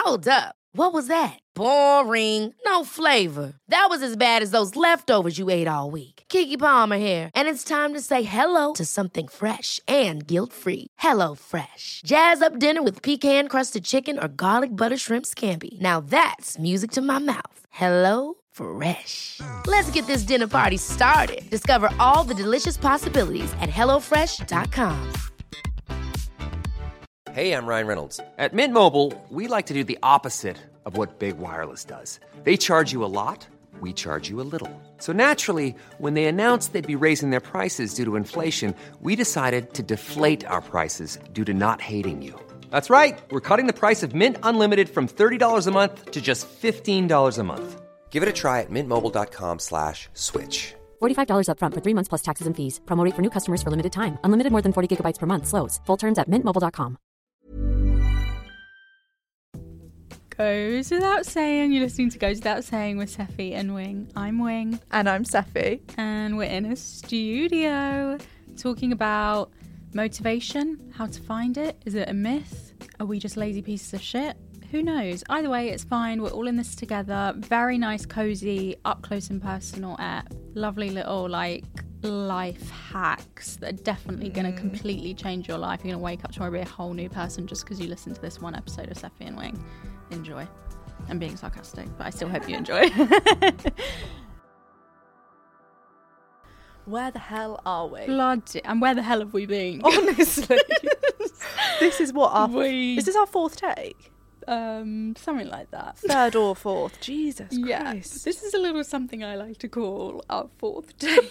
Hold up. What was that? Boring. No flavor. That was as bad as those leftovers you ate all week. Keke Palmer here, and it's time to say hello to something fresh and guilt-free. Hello Fresh. Jazz up dinner with pecan-crusted chicken or garlic butter shrimp scampi. Now that's music to my mouth. Hello Fresh. Let's get this dinner party started. Discover all the delicious possibilities at hellofresh.com. Hey, I'm Ryan Reynolds. At Mint Mobile, we like to do the opposite of what Big Wireless does. They charge you a lot, we charge you a little. So naturally, when they announced they'd be raising their prices due to inflation, we decided to deflate our prices due to not hating you. That's right. We're cutting the price of Mint Unlimited from $30 a month to just $15 a month. Give it a try at mintmobile.com/switch. $45 up front for 3 months plus taxes and fees. Promo rate for new customers for limited time. Unlimited more than 40 gigabytes per month. Slows full terms at mintmobile.com. Goes Without Saying. You're listening to Goes Without Saying with Seffi and Wing. I'm Wing. And I'm Seffi. And we're in a studio talking about motivation, how to find it. Is it a myth? Are we just lazy pieces of shit? Who knows? Either way, it's fine. We're all in this together. Very nice, cozy, up close and personal app. Lovely little, life hacks that are definitely going to completely change your life. You're going to wake up tomorrow and be a whole new person just because you listened to this one episode of Seffi and Wing. Enjoy. I'm being sarcastic, but I still hope you enjoy. Where the hell are we? Bloody, and where the hell have we been? Honestly. This is what is this our fourth take? Something like that. Third or fourth. Jesus Christ. Yeah. This is a little something I like to call our fourth take.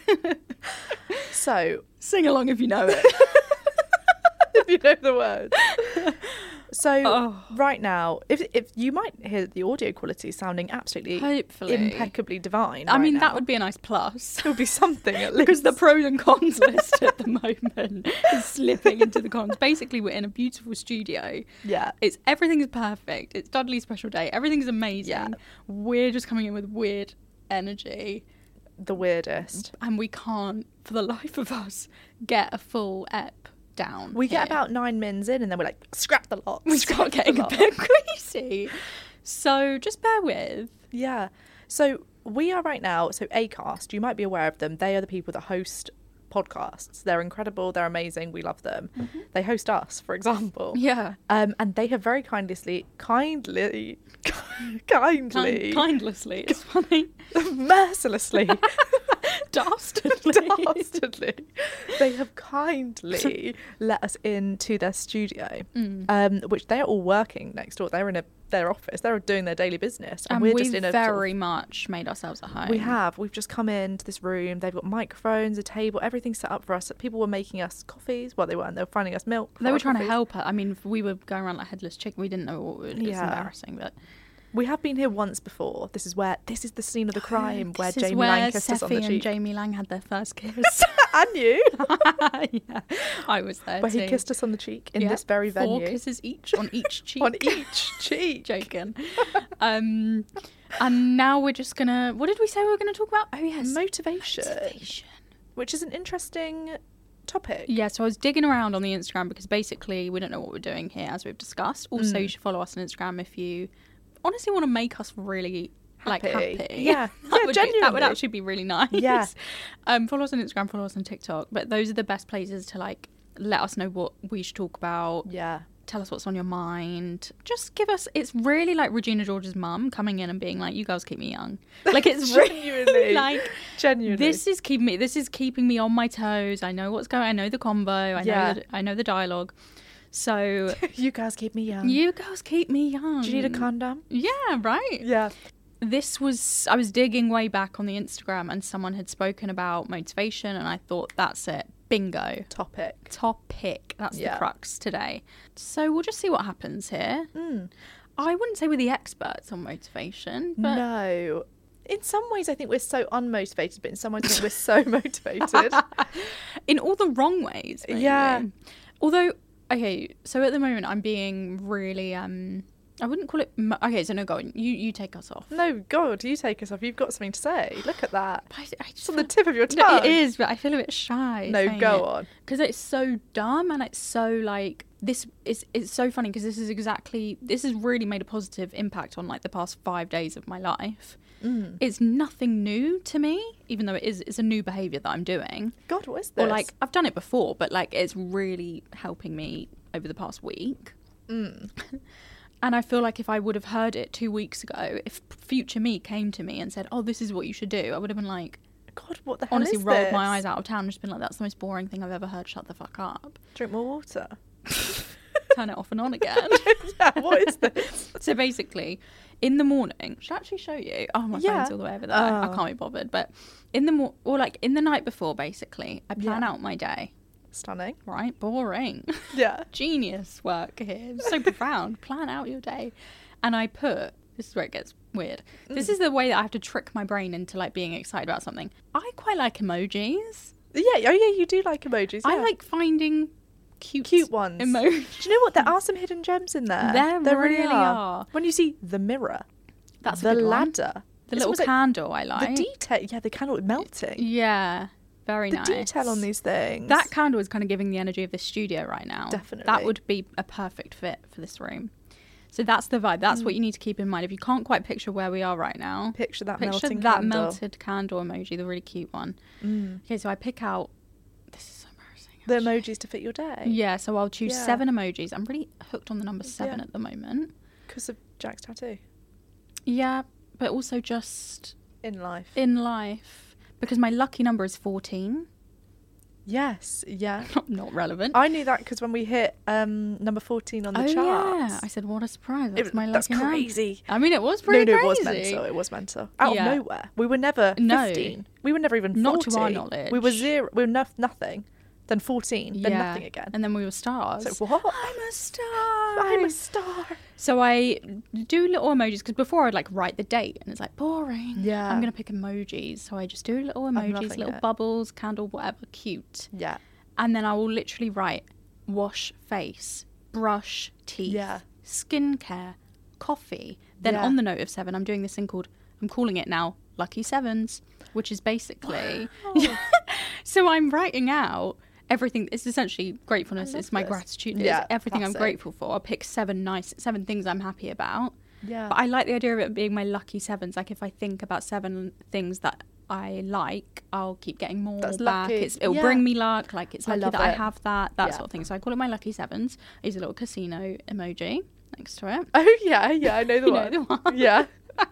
So, sing along if you know it. if you know the words. So right now, if you might hear the audio quality sounding absolutely hopefully impeccably divine. I mean, that would be a nice plus. It would be something at least. Because the pros and cons list at the moment is slipping into the cons. Basically, we're in a beautiful studio. Yeah. Everything's perfect. It's Dudley's special day. Everything's amazing. Yeah. We're just coming in with weird energy. The weirdest. And we can't, for the life of us, get a full ep down. We get about 9 mins in and then we're like, scrap the lot. We start getting a bit crazy. So just bear with. Yeah. So we are right now, so Acast, you might be aware of them. They are the people that host podcasts. They're incredible. They're amazing. We love them. Mm-hmm. They host us, for example. Yeah. And they have very kindlessly, it's funny. Mercilessly. Dastardly. They have kindly let us into their studio, which they're all working next door. They're in their office. They're doing their daily business. And we're we've just in a very much made ourselves at home. We've just come into this room. They've got microphones, a table, everything set up for us. People were making us coffees. Well, they weren't. They were finding us milk. They were trying to help us. I mean, we were going around like headless chicken. We didn't know what we were doing. It's embarrassing, but... We have been here once before. This is the scene of the crime where Jamie where Lang kissed us on the cheek. and Jamie Lang had their first kiss. And you. Yeah, I was there where too. He kissed us on the cheek in this very venue. 4 kisses each on each cheek. On each cheek. Joking. And now we're just gonna... What did we say we were going to talk about? Oh, yes. Motivation. Which is an interesting topic. Yeah, so I was digging around on the Instagram because basically we don't know what we're doing here, as we've discussed. Also, you should follow us on Instagram if you honestly want to make us really happy. Yeah, genuinely. That would actually be really nice. Yeah. Follow us on Instagram, follow us on TikTok. But those are the best places to let us know what we should talk about. Yeah. Tell us what's on your mind. Just give us... It's really like Regina George's mum coming in and being like, you girls keep me young. Like, it's genuinely really genuinely. This is keeping me on my toes. I know what's going on. I know the convo. I know the dialogue. So you guys keep me young. You girls keep me young. Do you need a condom? Yeah, right. Yeah. I was digging way back on the Instagram and someone had spoken about motivation and I thought, that's it. Bingo. Topic. That's the crux today. So we'll just see what happens here. I wouldn't say we're the experts on motivation. But no. In some ways, I think we're so unmotivated, but in some ways, I think we're so motivated. In all the wrong ways, maybe. Yeah. Although... Okay, so at the moment I'm being really, I wouldn't call it, okay, so no, go on, you take us off. No, God, you take us off, you've got something to say, look at that. It's on the tip of your tongue. No, it is, but I feel a bit shy. No, go on. Because it's so dumb and it's so it's so funny because this has really made a positive impact on like the past 5 days of my life. It's nothing new to me, even though it's a new behaviour that I'm doing. God, what is this? Or like I've done it before, but like it's really helping me over the past week. And I feel like if I would have heard it 2 weeks ago, if future me came to me and said, "Oh, this is what you should do," I would have been like, God, what the hell honestly is rolled this? my eyes out of town and just been like, "That's the most boring thing I've ever heard. Shut the fuck up." Drink more water. Turn it off and on again. Yeah, what is this? So basically, in the morning, should I actually show you? Oh, my phone's all the way over there. I can't be bothered. But in the night before, basically, I plan out my day. Stunning. Right? Boring. Yeah. Genius work here. So profound. Plan out your day. And I put, this is where it gets weird. This is the way that I have to trick my brain into like being excited about something. I quite like emojis. Yeah. Oh, yeah, you do like emojis. I yeah. like finding cute ones. emojis. Do you know what? There are some hidden gems in there. There really are. When you see the mirror, That's the a good one. ladder, The it's little almost like candle I like. the detail. Yeah, the candle melting. Yeah. Very The nice. detail on these things. That candle is kind of giving the energy of this studio right now. Definitely. That would be a perfect fit for this room. So that's the vibe. That's what you need to keep in mind. If you can't quite picture where we are right now, Picture that picture melting that candle. melted candle emoji, the really cute one. Okay, so I pick out. This is so embarrassing. The actually. emojis to fit your day. Yeah, so I'll choose Yeah. 7 emojis. I'm really hooked on the number 7 Yeah. at the moment. Because of Jack's tattoo. Yeah, but also just In life. in life because my lucky number is 14. Yes. Yeah. Not relevant. I knew that because when we hit number 14 on the charts. Yeah, I said, what a surprise! That's my lucky number. crazy. I mean, it was pretty No, crazy. it was mental. It was mental. Out Yeah. of nowhere. We were never 15. No. We were never even 40. Not to our knowledge. We were 0. We were nothing. Then 14. Then nothing again. And then we were stars. So what? I'm a star. I'm a star. So I do little emojis because before I'd like write the date and it's like boring. Yeah. I'm gonna pick emojis. So I just do little emojis, loving little it. bubbles, candle, whatever, cute. Yeah. And then I will literally write wash face, brush teeth, Yeah. skincare, coffee. Then Yeah. on the note of 7, I'm doing this thing called, I'm calling it now Lucky Sevens, which is basically, so I'm writing out everything. It's essentially gratefulness. It's my this. gratitude. Yeah, It's everything I'm classic. grateful for. I'll pick 7 things I'm happy about. Yeah. But I like the idea of it being my lucky 7s. Like if I think about 7 things that I like, I'll keep getting more That's back. lucky. It'll Yeah. bring me luck. Like it's I lucky love that I it. have that Yeah. sort of thing. So I call it my lucky 7s. I use a little casino emoji next to it. Oh, yeah. Yeah, I know the You one. know the one. Yeah.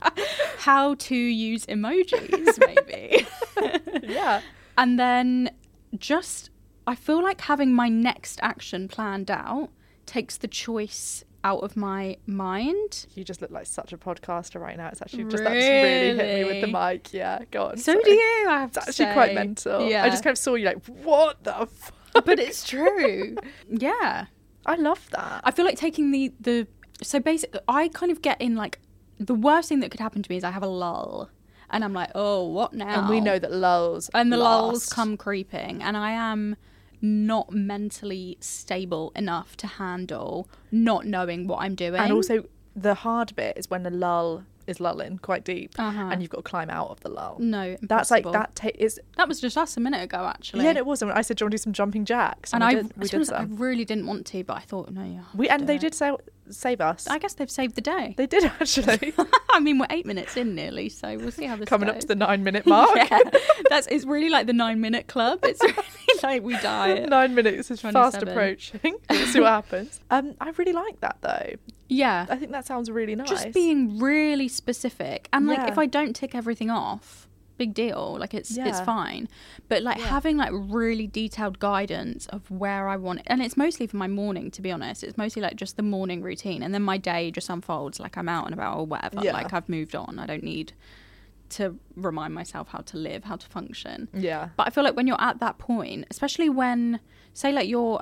How to use emojis, maybe. Yeah. And then just, I feel like having my next action planned out takes the choice out of my mind. You just look like such a podcaster right now. It's actually just that's really hit me with the mic. Yeah, go on. So sorry. do you, I have It's to actually say. quite mental. Yeah. I just kind of saw you like, what the fuck? But it's true. Yeah. I love that. I feel like taking the so basically I kind of get in like the worst thing that could happen to me is I have a lull and I'm like, oh, what now? And we know that lulls and the lulls last. come creeping and I am not mentally stable enough to handle not knowing what I'm doing. And also the hard bit is when the lull is lulling quite deep Uh-huh. and you've got to climb out of the lull. no, That's like impossible. is That was just us a minute ago, actually. yeah, it wasn't. I said, do you want to do some jumping jacks? and we I, did, we to be did honest, I some. really didn't want to, but I thought, no, yeah. They did save us. I guess they've saved the day. They did actually. I mean, we're 8 minutes in nearly, so we'll see how this Coming goes. up to the 9-minute mark. Yeah, it's really like the 9-minute club. It's really like we die. At 9 minutes is fast 27. approaching. We'll see what happens. I really like that though. Yeah, I think that sounds really nice. just being really specific, and like Yeah. if I don't tick everything off, big deal. Like it's Yeah. fine, but like having like really detailed guidance of where I want it, and it's mostly for my morning. To be honest, it's mostly like just the morning routine, and then my day just unfolds. Like I'm out and about or whatever. Yeah. Like I've moved on. I don't need to remind myself how to live, how to function. Yeah. But I feel like when you're at that point, especially when, say, like you're,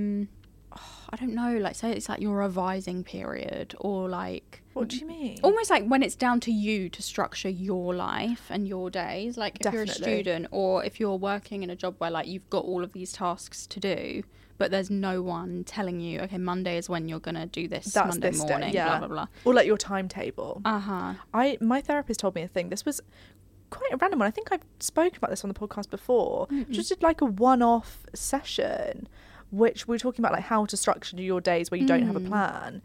I don't know, like say it's like your revising period or like, What do you mean? almost like when it's down to you to structure your life and your days. Like if you're a Definitely. student or if you're working in a job where like you've got all of these tasks to do, but there's no one telling you, okay, Monday is when you're going to do this That's Monday this day, morning, yeah. blah, blah, blah. Or like your timetable. Uh-huh. My therapist told me a thing. This was quite a random one. I think I've spoken about this on the podcast before. Just did like a one-off session which we were talking about like how to structure your days where you don't have a plan.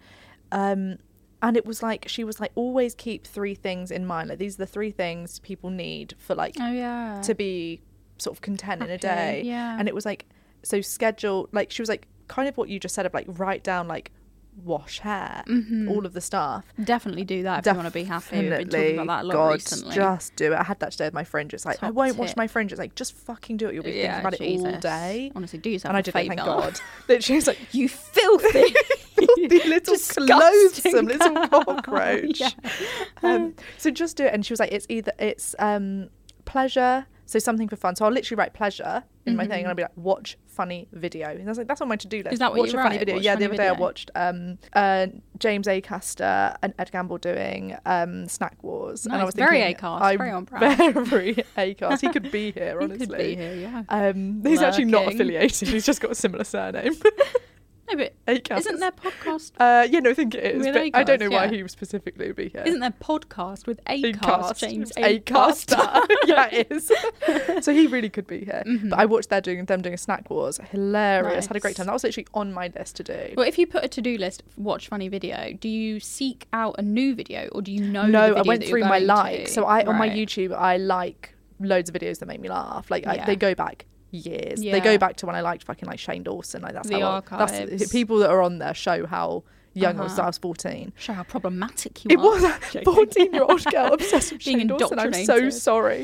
And it was like, she was like, always keep 3 things in mind. Like, these are the 3 things people need for like to be sort of content in a day. Yeah. And it was like, so schedule, like, she was like, kind of what you just said of like, write down like, wash hair, all of the stuff. Definitely do that if you want to be happy. We've been talking about that a lot recently. Just do it. I had that today with my fringe. It's like, Top I won't wash tip. my fringe. It's like, just fucking do it. You'll be thinking about it all day. Honestly, do yourself And I a did favour. it, thank God. Literally, it's like, You filthy, the little disgusting loathsome little cockroach. Yeah. So just do it. And she was like, it's pleasure, so something for fun. So I'll literally write pleasure in my thing, and I'll be like, watch funny video. And I was like, that's on my to-do list. Is that what watch you a funny write? video. Watch Yeah, the funny other day I video? watched James Acaster and Ed Gamble doing Snack Wars. And I Nice. was Very thinking, Acast, very on brand. Very Acast. He could be here, He honestly. could be here, yeah. He's actually not Lurking. affiliated. He's just got a similar surname. No, but Acast. isn't there podcast? Yeah, no, I think it is. With But I don't know Acast, why yeah. he specifically would be here. Isn't there podcast with Acast? Acast. James Acaster. Acaster. Yeah, it is. So he really could be here. But I watched them doing a Snack Wars. Hilarious. Had a great Nice. time. That was literally on my list to do. Well, if you put a to-do list, watch funny video, do you seek out a new video or do you know No, the video I went that through you're my going like. to? So on my Right. YouTube, I like loads of videos that make me laugh. Like Yeah. they go back years. Yeah. They go back to when I liked fucking like Shane Dawson. Like that's The how that's archives. people that are on there show how young I was. I was 14. Show how problematic you It are. was a Joking. 14-year-old girl obsessed with Being Shane Dawson. I'm so indoctrinated. sorry.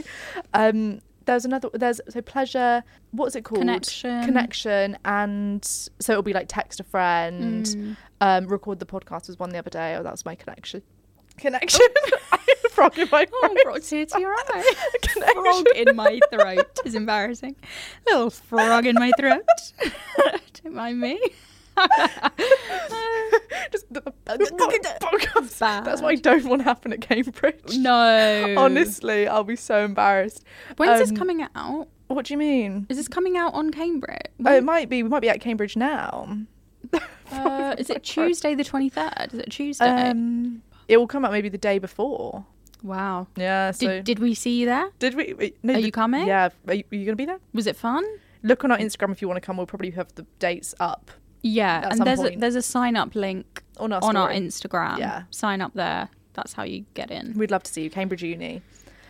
There's so pleasure. What's it called? Connection, and so it'll be like text a friend. Record the podcast was one the other day. Oh, that was my connection. I had a frog in my throat. Oh, frog tear to your eye. Frog in my throat is embarrassing. Little frog in my throat. Don't mind me. Just podcast. Bad. That's what I don't want to happen at Cambridge. No. Honestly, I'll be so embarrassed. When's this coming out? What do you mean? Is this coming out on Cambridge? Oh, it might be. We might be at Cambridge now. Is it Tuesday the 23rd? Is it Tuesday? It will come out maybe the day before. Wow. Yeah. So Did we see you there? did we? No, Are you coming? Yeah. Are you going to be there? Was it fun? Look on our Instagram if you want to come. We'll probably have the dates up Yeah, At and some point. there's a sign up link on our on our story. Instagram. Yeah. Sign up there. That's how you get in. We'd love to see you, Cambridge Uni.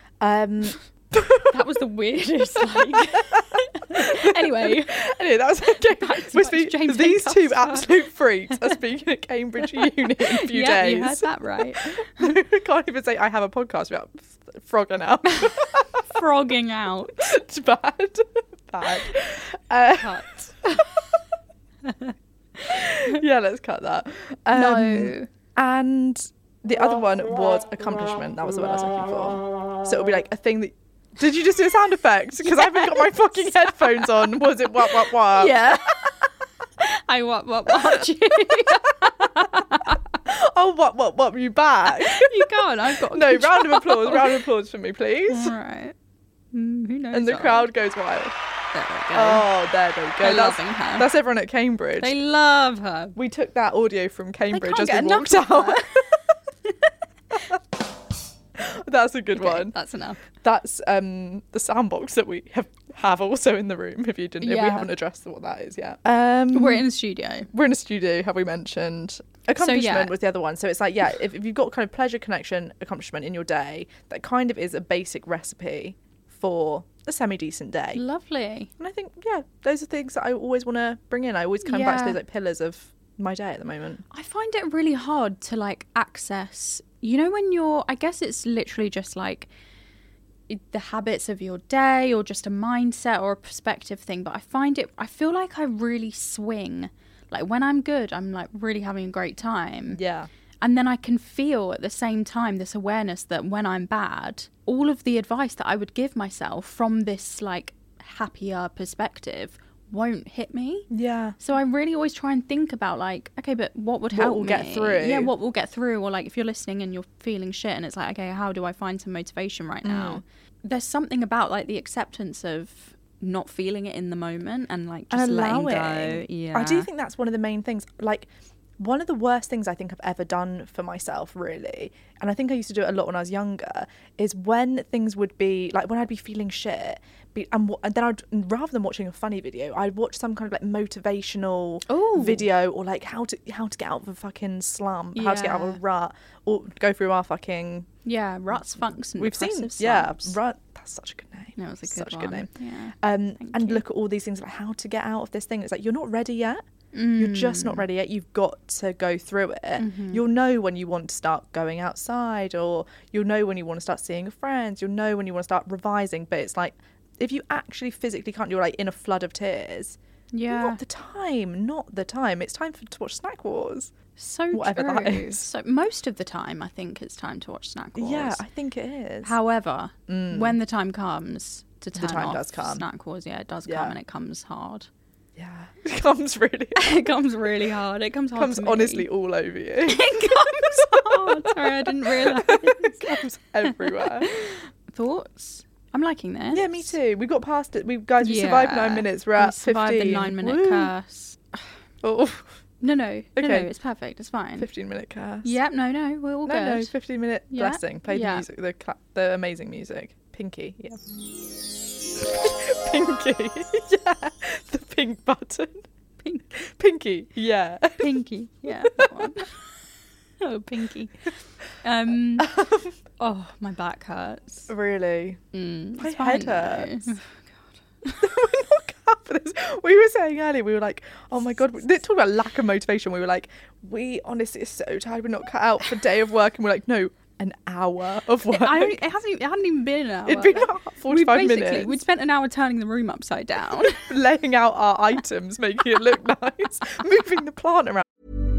That was the weirdest. Like... anyway, Anyway, that was okay. to We're much James these Acaster. two absolute freaks are speaking at Cambridge Uni in a few yeah, days. you heard that right. I can't even say I have a podcast about frogging out. Frogging out. It's bad. Bad. Cut. Yeah, let's cut that. No. And the other one was accomplishment. That was the word I was looking for. So it'll be like a thing that. Did you just do a sound effect? Because I haven't got my fucking headphones on. Was it what? Yeah. I what you. Oh, what? You back? You can't. I've got. No, round of applause. Round of applause for me, please. All right. Who knows? And the that crowd goes wild. one? There we go. Oh, there they go. They're That's, loving her. that's everyone at Cambridge. They love her. We took that audio from Cambridge can't as get we enough walked of out. That's a good Okay, one. That's enough. That's the soundbox that we have also in the room. If we Yeah. haven't addressed what that is yet. We're in the studio. We're in a studio. Have we mentioned? Accomplishment was the other one. So it's like, yeah, if you've got kind of pleasure, connection, accomplishment in your day, that kind of is a basic recipe for a semi-decent day. Lovely. And I think, yeah, those are things that I always want to bring in. I always come back to Yeah. those like pillars of my day at the moment. I find it really hard to like access, you know, when you're, I guess it's literally just like the habits of your day or just a mindset or a perspective thing. But I feel like I really swing. Like when I'm good, I'm like really having a great time. Yeah. And then I can feel at the same time this awareness that when I'm bad, all of the advice that I would give myself from this like happier perspective won't hit me. Yeah. So I really always try and think about like, okay, but what would help will me? get through? Yeah, what will get through? Or like if you're listening and you're feeling shit and it's like, okay, how do I find some motivation right now? There's something about like the acceptance of not feeling it in the moment and like just letting go. Yeah. I do think that's one of the main things. Like, one of the worst things I think I've ever done for myself, really, and I think I used to do it a lot when I was younger, is when things would be like, when I'd be feeling shit, and then I'd, rather than watching a funny video, I'd watch some kind of like motivational video, or like how to get out of a fucking slump, how to get out of a rut, or go through our fucking ruts, funks, and we've seen slumps. rut. That's such a good name. No, it was such a good name. Yeah. And look at all these things, like how to get out of this thing. It's like, you're not ready yet. You're just not ready yet. You've got to go through it. You'll know when you want to start going outside, or you'll know when you want to start seeing friends. You'll know when you want to start revising. But it's like, if you actually physically can't, you're like in a flood of tears. Not the time. It's time to watch Snack Wars. So whatever true. that is. So most of the time, I think it's time to watch Snack Wars. Yeah, I think it is. However, when the time comes to turn off does come. Snack Wars, it does come, and it comes hard. Yeah, it comes really hard. It comes really hard. It comes hard. It comes honestly all over you. It comes hard. Sorry, I didn't realise. It comes everywhere. Thoughts? I'm liking this. Yeah, me too. We got past it. We survived 9 minutes. We're at 15. Survived the 9-minute curse. Oh. No, okay. No, it's perfect. It's fine. 15-minute curse. Yep, no, we're all good. No, 15-minute blessing. Play the music, the amazing music. Pinky, yeah. Pinky, yeah. The pink button. Pinky, yeah. Pinky, yeah. That one. Oh, Pinky. Oh, my back hurts. Really? My head hurts. Oh, God. We're not cut for this. We were saying earlier, we were like, oh my God, they talk about lack of motivation. We were like, we honestly are so tired. We're not cut out for a day of work. And we're like, no, an hour of work. It hadn't even been an hour. It'd been about 45 minutes. We'd spent an hour turning the room upside down. Laying out our items, making it look nice, moving the plant around.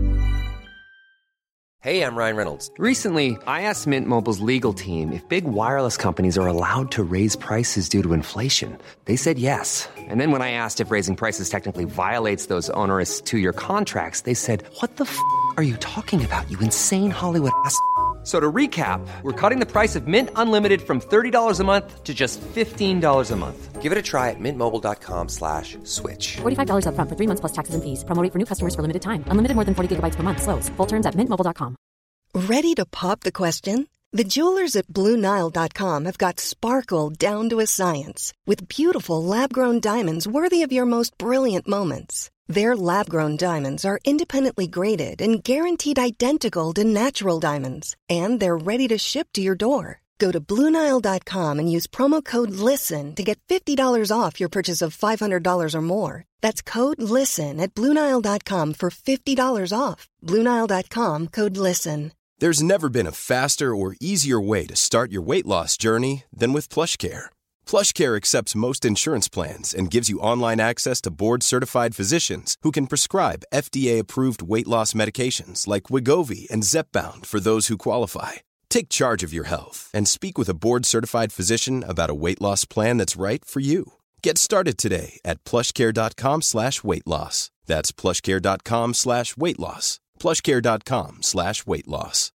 Hey, I'm Ryan Reynolds. Recently, I asked Mint Mobile's legal team if big wireless companies are allowed to raise prices due to inflation. They said yes. And then when I asked if raising prices technically violates those onerous 2-year contracts, they said, what the f*** are you talking about, you insane Hollywood ass f- So to recap, we're cutting the price of Mint Unlimited from $30 a month to just $15 a month. Give it a try at mintmobile.com/switch. $45 up front for 3 months plus taxes and fees. Promo rate for new customers for limited time. Unlimited more than 40 gigabytes per month. Slows full terms at mintmobile.com. Ready to pop the question? The jewelers at BlueNile.com have got sparkle down to a science with beautiful lab-grown diamonds worthy of your most brilliant moments. Their lab-grown diamonds are independently graded and guaranteed identical to natural diamonds, and they're ready to ship to your door. Go to BlueNile.com and use promo code LISTEN to get $50 off your purchase of $500 or more. That's code LISTEN at BlueNile.com for $50 off. BlueNile.com, code LISTEN. There's never been a faster or easier way to start your weight loss journey than with PlushCare. PlushCare accepts most insurance plans and gives you online access to board-certified physicians who can prescribe FDA-approved weight loss medications like Wegovy and Zepbound for those who qualify. Take charge of your health and speak with a board-certified physician about a weight loss plan that's right for you. Get started today at plushcare.com/weight-loss. That's plushcare.com/weight-loss. plushcare.com/weight-loss.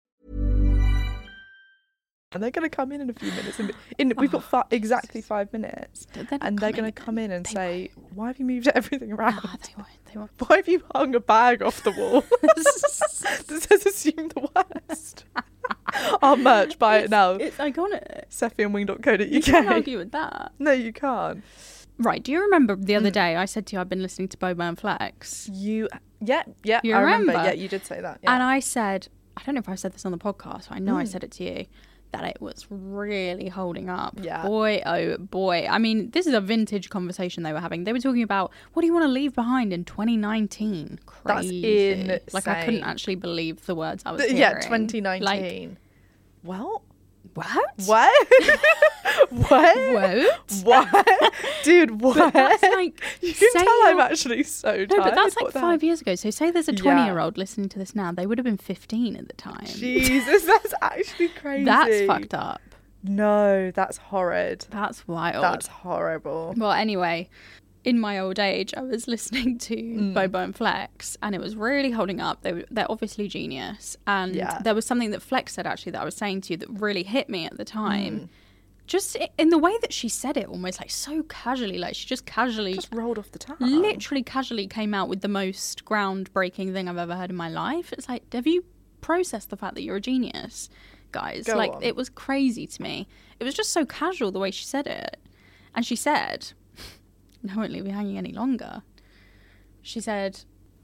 And they're going to come in a few minutes. We've got exactly 5 minutes. And they're going to come in and say, why have you moved everything around? They won't. Why have you hung a bag off the wall that says assume the worst? Our merch, buy it now. It's iconic. SeffieandWing.co.uk. You can't argue with that. No, you can't. Right, do you remember the other day I said to you I've been listening to Bobo and Flex? Yeah, you I remember. remember? Yeah, you did say that. Yeah. And I said, I don't know if I said this on the podcast, but I know I said it to you, that it was really holding up. Yeah. Boy, oh boy. I mean, this is a vintage conversation they were having. They were talking about, what do you want to leave behind in 2019? Crazy. That's insane. Like, I couldn't actually believe the words I was hearing. Yeah, 2019. Like, well... What? What? What? Dude, what? But that's like, you can tell I'm actually so tired. No, but that's like 5 years ago. So say there's a 20-year-old listening to this now. They would have been 15 at the time. Jesus, that's actually crazy. That's fucked up. No, that's horrid. That's wild. That's horrible. Well, anyway, in my old age, I was listening to Bobo and Flex, and it was really holding up. They're obviously genius. And there was something that Flex said, actually, that I was saying to you that really hit me at the time. just in the way that she said it, almost like so casually, like she just rolled off the tongue. Literally casually came out with the most groundbreaking thing I've ever heard in my life. It's like, have you processed the fact that you're a genius, guys? Go on. It was crazy to me. It was just so casual the way she said it. And she said, "I won't leave you hanging any longer." She said,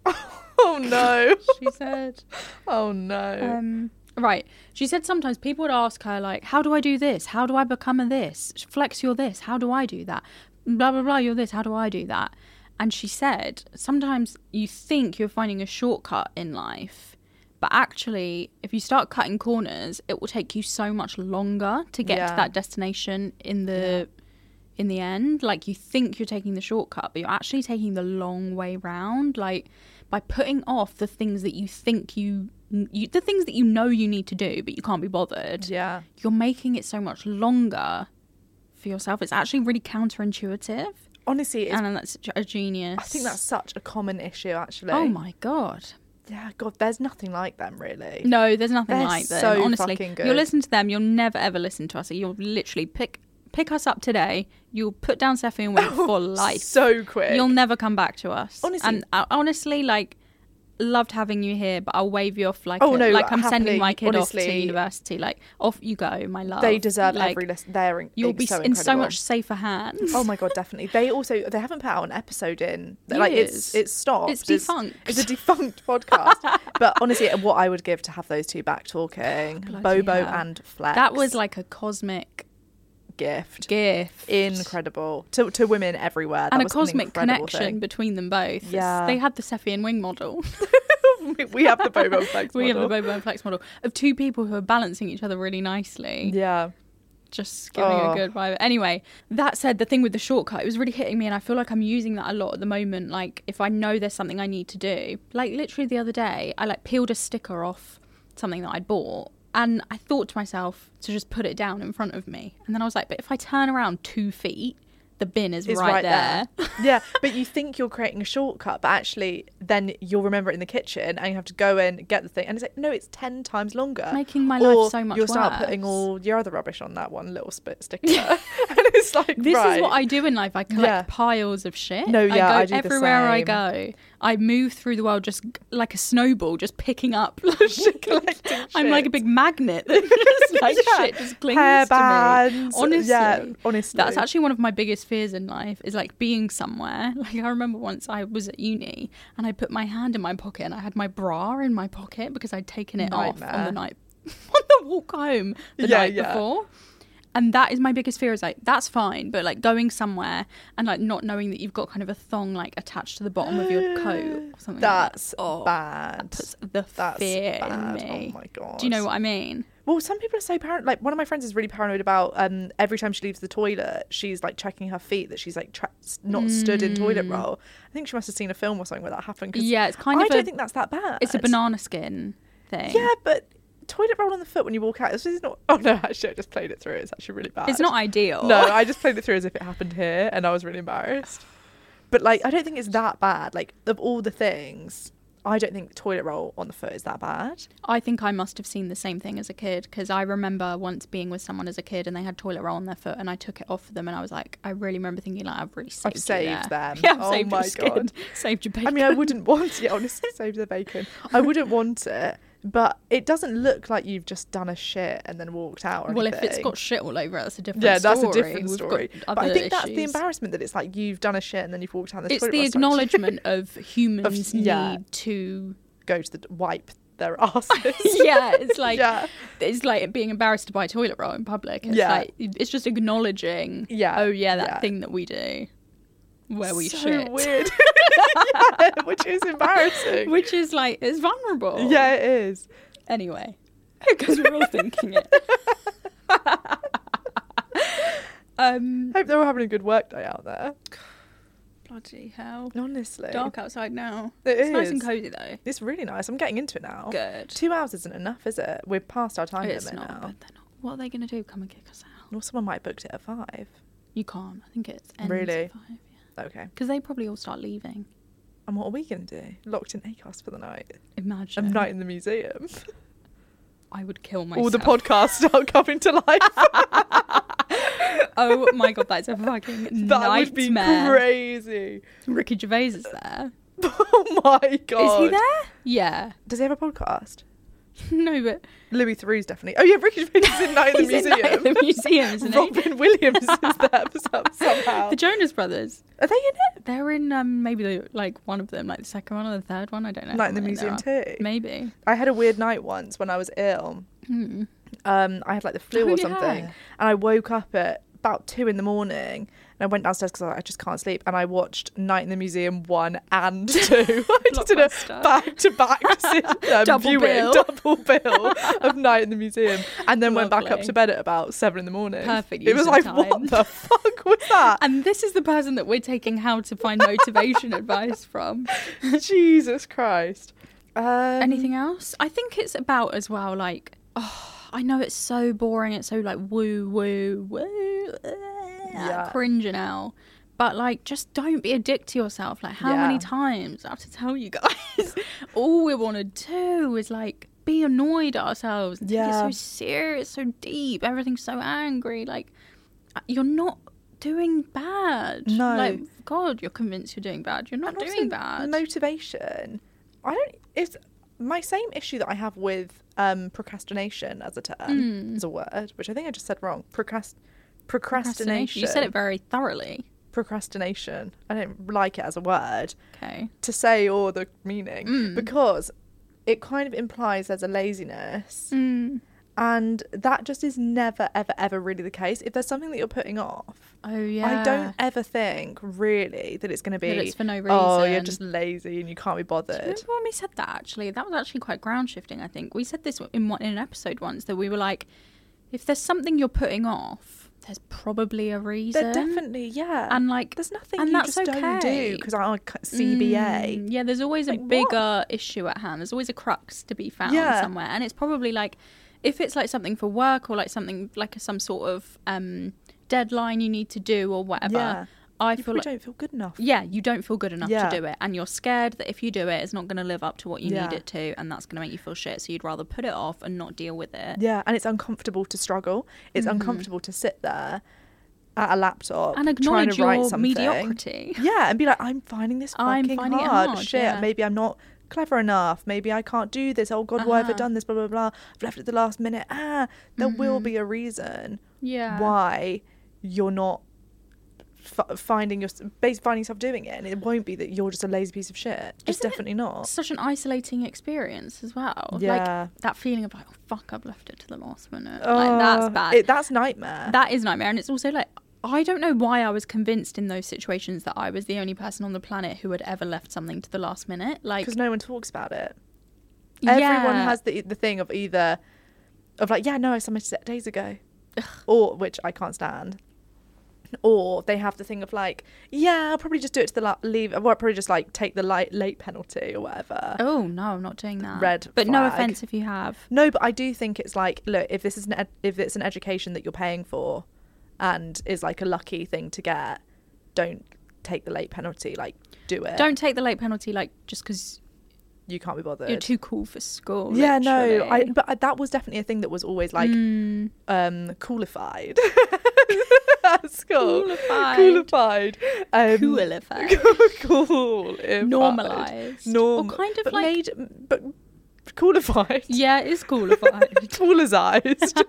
"Oh no." She said, "Oh no." Right. She said sometimes people would ask her, like, how do I do this? How do I become a this? Flex, you're this. How do I do that? Blah, blah, blah, you're this. How do I do that? And she said, sometimes you think you're finding a shortcut in life, but actually, if you start cutting corners, it will take you so much longer to get to that destination in the end. Like, you think you're taking the shortcut, but you're actually taking the long way round. Like, by putting off the things that you think the things that you know you need to do, but you can't be bothered. Yeah. You're making it so much longer for yourself. It's actually really counterintuitive. Honestly, and that's a genius. I think that's such a common issue, actually. Oh my God. Yeah, God, there's nothing like them, really. No, there's nothing like them. So honestly, fucking good. You'll listen to them, you'll never ever listen to us. You'll literally pick us up today, you'll put down Seffi and Wing for life. So quick. You'll never come back to us. Honestly. And honestly, like, loved having you here, but I'll wave you off like I'm happily, sending my kid off to university. Like, off you go, my love. They deserve like, every listen. They're you'll be so in so incredible. much safer hands. Oh my God, definitely. They haven't put out an episode in like it's stopped. It's defunct. It's a defunct podcast. But honestly, what I would give to have those two back talking, Bobo and Flex. That was like a cosmic gift, incredible to women everywhere. That and was a cosmic connection thing between them both. Yeah, they had the Seffi and Wing model. We have the Bobo and Flex model. We have the Bobo and Flex model of two people who are balancing each other really nicely. Yeah. Just giving a good vibe. Anyway, that said, the thing with the shortcut, it was really hitting me, and I feel like I'm using that a lot at the moment. Like, if I know there's something I need to do, like literally the other day, I like peeled a sticker off something that I'd bought, and I thought to myself to just put it down in front of me. And then I was like, but if I turn around 2 feet, the bin is right there. Yeah, but you think you're creating a shortcut, but actually then you'll remember it in the kitchen and you have to go in, get the thing, and it's like, no, it's 10 times longer. Making my life so much you'll worse. start putting all your other rubbish on that one little sticker. And it's like, this is what I do in life. I collect piles of shit. No, yeah, I do everywhere the I same. go. I move through the world just like a snowball, just picking up. I'm like a big magnet that just like shit just clings to me. Honestly, that's actually one of my biggest fears in life, is like being somewhere. Like, I remember once I was at uni and I put my hand in my pocket and I had my bra in my pocket because I'd taken it off on the walk home the night before. And that is my biggest fear, is like, that's fine, but like going somewhere and like not knowing that you've got kind of a thong like attached to the bottom of your coat or something. That's like that. bad. That puts the fear in me. Oh my God. Do you know what I mean? Well, some people are so paranoid. Like, one of my friends is really paranoid about every time she leaves the toilet, she's like checking her feet that she's like not stood in toilet roll. I think she must have seen a film or something where that happened. Yeah, it's kind of. I don't think that's that bad. It's a banana skin thing. Yeah, but toilet roll on the foot when you walk out. This is not. Oh no, actually, I just played it through. It's actually really bad. It's not ideal. No, I just played it through as if it happened here, and I was really embarrassed. But like, I don't think it's that bad. Like, of all the things, I don't think toilet roll on the foot is that bad. I think I must have seen the same thing as a kid, because I remember once being with someone as a kid and they had toilet roll on their foot and I took it off for them, and I was like, I really remember thinking, like, I've really saved them. Yeah, oh saved my God. Saved your bacon. I mean, I wouldn't want it, honestly, saved the bacon. I wouldn't want it, but it doesn't look like you've just done a shit and then walked out or well, anything. if it's got shit all over it, that's a different story. Yeah, that's a different story. But I think that's the embarrassment, that it's like you've done a shit and then you've walked out. It's the acknowledgement of humans need to go to the wipe their asses. Yeah, it's like it's like being embarrassed to buy toilet roll in public. It's like, it's just acknowledging. That thing that we do where we shit. So weird. Which is embarrassing. Which is like, it's vulnerable. Yeah, it is. Anyway, because we're all thinking it. Hope they're all having a good work day out there. Bloody hell. Honestly. Dark outside now. It's nice and cosy though. It's really nice. I'm getting into it now. Good. 2 hours isn't enough, is it? We're past our time limit It's not, now. but they're not. What are they going to do? Come and kick us out? Well, someone might have booked it at 5. You can't. I think it's ends Really? at 5. Yeah. Okay. Because they probably all start leaving. And what are we going to do? Locked in ACAST for the night? Imagine. A night in the museum? I would kill myself. All the podcasts start coming to life. Oh my God, that's a fucking That nightmare. would be crazy. Ricky Gervais is there. Oh my God. Is he there? Yeah. Does he have a podcast? No, but Louis Theroux's definitely. Oh yeah, Ricky Gervais is in Night in the he's in Night Museum. at the Museum, isn't he? Robin Williams is there somehow. The Jonas Brothers. Are they in it? They're in maybe one of them, like the second one or the third one. I don't know. Night in the Museum too. Maybe. I had a weird night once when I was ill. I had like the flu or something, and I woke up at about 2 a.m. and I went downstairs because I just can't sleep, and I watched Night in the Museum 1 and 2. I just did a back-to-back double bill of Night in the Museum, and then went back up to bed at about 7 a.m. Perfect. It was like, what the fuck was that? And this is the person that we're taking how to find motivation advice from. Jesus Christ. Anything else? I think it's about as well, like, I know it's so boring. It's so like woo, woo, woo. Cringe now. But like, just don't be a dick to yourself. Like, how many times I have to tell you guys? All we want to do is like be annoyed at ourselves. And take it so serious, so deep. Everything's so angry. Like, you're not doing bad. No. Like, God, you're convinced you're doing bad. You're not doing bad. Motivation. It's my same issue that I have with procrastination as a term, as a word, which I think I just said wrong. Procrastination. You said it very thoroughly. Procrastination. I don't like it as a word. Okay. To say or the meaning, because it kind of implies there's a laziness. And that just is never, ever, ever really the case. If there's something that you're putting off, I don't ever think really that it's going to be, that it's for no reason. Oh, you're just lazy and you can't be bothered. Do you remember when we said that, actually? That was actually quite ground shifting, I think. We said this in an episode once, that we were like, if there's something you're putting off, there's probably a reason. There definitely, yeah. And like, there's nothing and you that's just don't do because I'm CBA. Yeah, there's always like, a bigger issue at hand. There's always a crux to be found somewhere. And it's probably like, if it's like something for work or like something like some sort of deadline you need to do or whatever, I feel like you don't feel good enough. Yeah, you don't feel good enough to do it, and you're scared that if you do it, it's not going to live up to what you need it to, and that's going to make you feel shit. So you'd rather put it off and not deal with it. Yeah, and it's uncomfortable to struggle. It's uncomfortable to sit there at a laptop and acknowledge trying to write your something. mediocrity. Yeah, and be like, I'm finding this fucking hard. Shit, yeah. Maybe I'm not clever enough. Maybe I can't do this. Oh God, why have I done this? Blah blah blah. I've left it at the last minute. There will be a reason. Why you're not finding yourself doing it, and it won't be that you're just a lazy piece of shit. It's definitely not. Such an isolating experience as well. Yeah. Like that feeling of like, oh fuck, I've left it to the last minute. Like that's bad. That's nightmare. That is nightmare, and it's also like, I don't know why I was convinced in those situations that I was the only person on the planet who had ever left something to the last minute. Like, because no one talks about it. Everyone has the thing of either of like, I submitted it days ago, or which I can't stand. Or they have the thing of like, I'll probably just do it to the leave. I'll probably just like take the late penalty or whatever. Oh no, I'm not doing that. Red but flag. No offense if you have. No, but I do think it's like, look, if it's an education that you're paying for, and is like a lucky thing to get, don't take the late penalty. Like, do it. Don't take the late penalty, like just because you can't be bothered. You're too cool for school. Yeah, literally. no, but that was definitely a thing that was always like coolified. School. Coolified. Normalised. Or kind of but like made, but coolified. Yeah, it is coolified. Coolerized.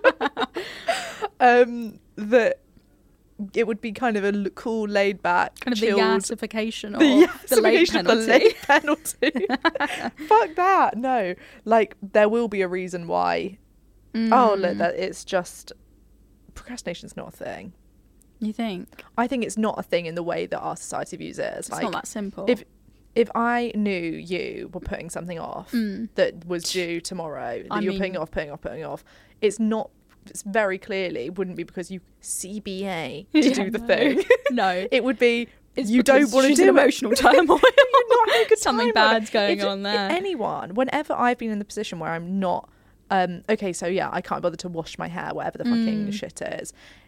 That it would be kind of a cool, laid back, kind of chilled, the yassification of the late penalty. Fuck that. No, like there will be a reason why. Oh, look, that it's just procrastination's not a thing. You think? I think it's not a thing in the way that our society views it. It's like, not that simple. If I knew you were putting something off that was due tomorrow, that you're putting off, it's very clearly wouldn't be because you CBA to do the thing. No. It would be you don't want to do emotional turmoil. You're not having a good Something bad's going on there. Anyone, whenever I've been in the position where I'm not, I can't bother to wash my hair, whatever the fucking shit is.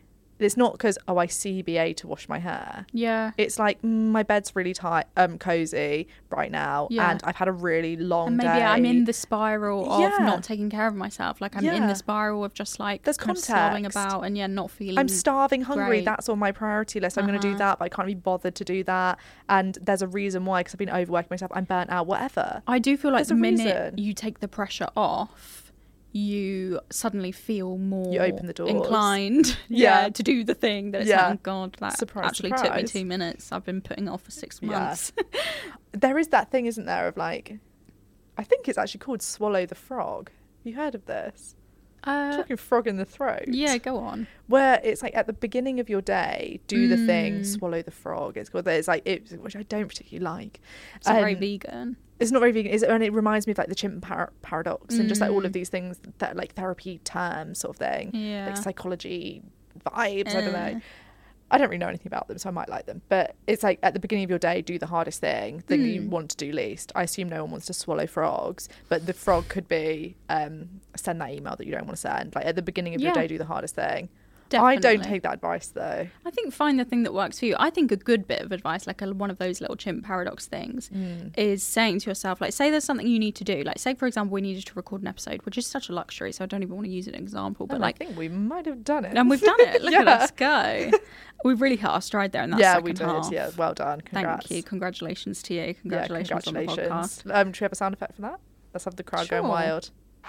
It's not because, I CBA to wash my hair. Yeah. It's like, my bed's really tight, cozy right now, and I've had a really long day. And maybe I'm in the spiral of not taking care of myself. Like, I'm in the spiral of just like there's kind of slobbing about and not feeling I'm starving, hungry. Great. That's on my priority list. I'm going to do that, but I can't be bothered to do that. And there's a reason why, because I've been overworking myself. I'm burnt out, whatever. I do feel like the minute you take the pressure off, you suddenly feel more, you open the doors, inclined to do the thing that it's like, oh God, that surprise. took me 2 minutes. I've been putting it off for 6 months. There is that thing, isn't there, of like, I think it's actually called swallow the frog. Have you heard of this? Talking frog in the throat. Yeah, go on. Where it's like at the beginning of your day, do the thing, swallow the frog. It's called. It's like which I don't particularly like. It's not very vegan. It's not very vegan, is it? And it reminds me of like the chimp paradox and just like all of these things that like therapy terms sort of thing, like psychology vibes. I don't know. I don't really know anything about them, so I might like them. But it's like at the beginning of your day, do the hardest thing that you want to do least. I assume no one wants to swallow frogs, but the frog could be send that email that you don't want to send. Like at the beginning of your day, do the hardest thing. Definitely. I don't take that advice though. I think find the thing that works for you. I think a good bit of advice, like one of those little chimp paradox things, is saying to yourself, like, say there's something you need to do. Like, say, for example, we needed to record an episode, which is such a luxury, so I don't even want to use an example. But like, I think we might have done it. And we've done it. Look at us go. We've really hit our stride there in that second half. Yeah, well done. Congrats. Thank you. Congratulations to you. Congratulations on the podcast. Should we have a sound effect for that? Let's have the crowd going wild.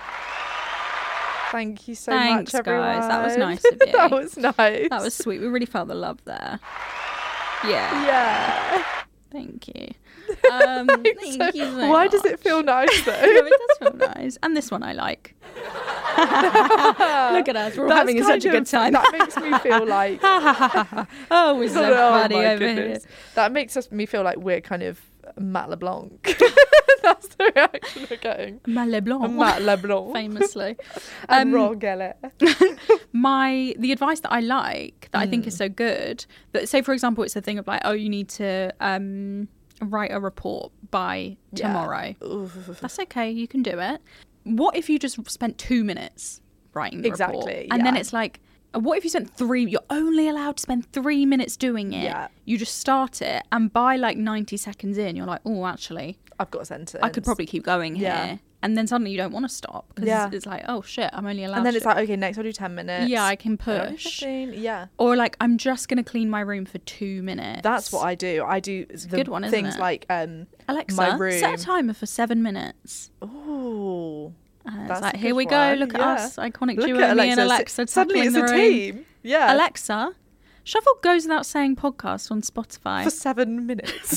Thank you so much, everyone. Guys. That was nice of you. That was nice. That was sweet. We really felt the love there. Yeah. Yeah. Thank you. Thank you so Why much. does it feel nice though? No, it does feel nice. And this one I like. Look at us. We're all having such a good time. That makes me feel like... oh, we're so funny over here. That makes me feel like we're kind of Matt LeBlanc. That's the reaction we're getting. Matt LeBlanc. Matt LeBlanc. Famously. And Ron Gellert. The advice that I like, that I think is so good, that say, for example, it's the thing of like, you need to write a report by tomorrow. That's okay. You can do it. What if you just spent 2 minutes writing the report? And then it's like, what if you spent 3? You're only allowed to spend 3 minutes doing it. Yeah. You just start it, and by like 90 seconds in, you're like, oh, actually, I've got a sentence. I could probably keep going here. And then suddenly you don't want to stop because it's like, oh shit, I'm only allowed. And then it's like, okay, next I'll do 10 minutes. Yeah, I can push. 15, yeah. Or like, I'm just going to clean my room for 2 minutes. That's what I do. I do it's a good one, isn't things it? like Alexa, my room. Set a timer for 7 minutes. Oh. And it's like, here we go. Look at us, iconic duo, me and Alexa. Suddenly it's a team. Yeah. Alexa, shuffle Goes Without Saying podcast on Spotify for 7 minutes.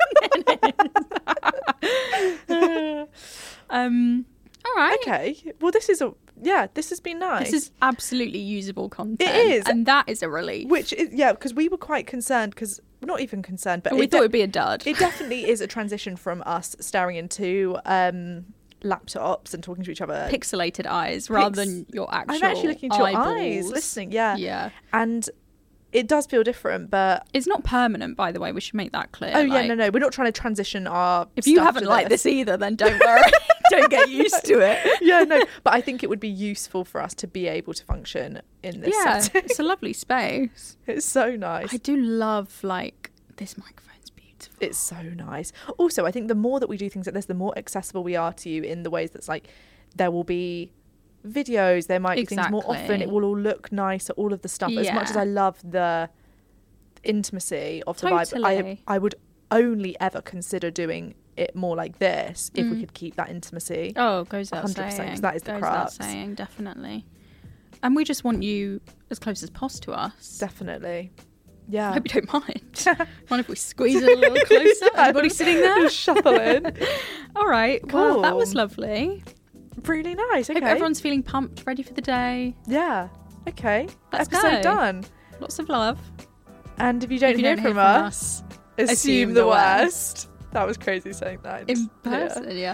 All right. Okay. Well, this has been nice. This is absolutely usable content. It is. And that is a relief. Which is, because we were quite concerned, because we're not even concerned, but we thought it would be a dud. It definitely is a transition from us staring into laptops and talking to each other. Pixelated eyes rather than your actual I'm actually looking into eyeballs. your eyes, listening. Yeah. Yeah. And it does feel different, but it's not permanent, by the way. We should make that clear. Oh, yeah, no. We're not trying to transition our If you haven't liked this either, then don't worry. Don't get used to it. Yeah, no. But I think it would be useful for us to be able to function in this setting. It's a lovely space. It's so nice. I do love, like, this microphone's beautiful. It's so nice. Also, I think the more that we do things like this, the more accessible we are to you in the ways that's like, there will be videos, there might be things more often, it will all look nice, all of the stuff. As much as I love the intimacy of the vibe, I would only ever consider doing it more like this if we could keep that intimacy. Oh, goes without 100%, saying. because that is the crux. Goes without saying, definitely. And we just want you as close as possible to us. Definitely. Yeah. I hope you don't mind. Mind if we squeeze it a little closer? Everybody sitting there? Just shuffle in. All right. Cool. Well, that was lovely. Really nice. Okay. Hope everyone's feeling pumped, ready for the day. Yeah. Okay. Let's Episode go. done. Lots of love. And if you don't hear from us, assume the worst. That was crazy saying that. In person, yeah.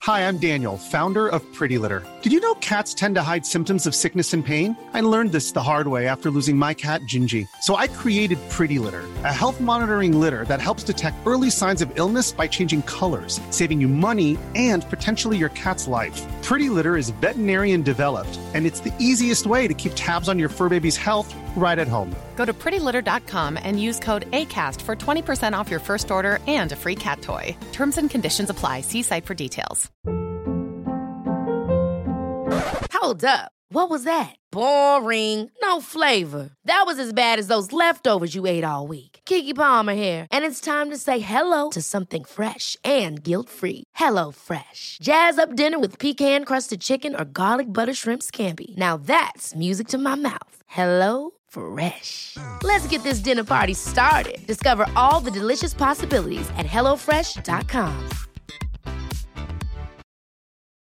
Hi, I'm Daniel, founder of Pretty Litter. Did you know cats tend to hide symptoms of sickness and pain? I learned this the hard way after losing my cat, Gingy. So I created Pretty Litter, a health monitoring litter that helps detect early signs of illness by changing colors, saving you money and potentially your cat's life. Pretty Litter is veterinarian developed, and it's the easiest way to keep tabs on your fur baby's health right at home. Go to prettylitter.com and use code ACAST for 20% off your first order and a free cat toy. Terms and conditions apply. See site for details. Hold up. What was that? Boring. No flavor. That was as bad as those leftovers you ate all week. Keke Palmer here, and it's time to say hello to something fresh and guilt-free. HelloFresh. Jazz up dinner with pecan-crusted chicken or garlic butter shrimp scampi. Now that's music to my mouth. HelloFresh. Let's get this dinner party started. Discover all the delicious possibilities at HelloFresh.com.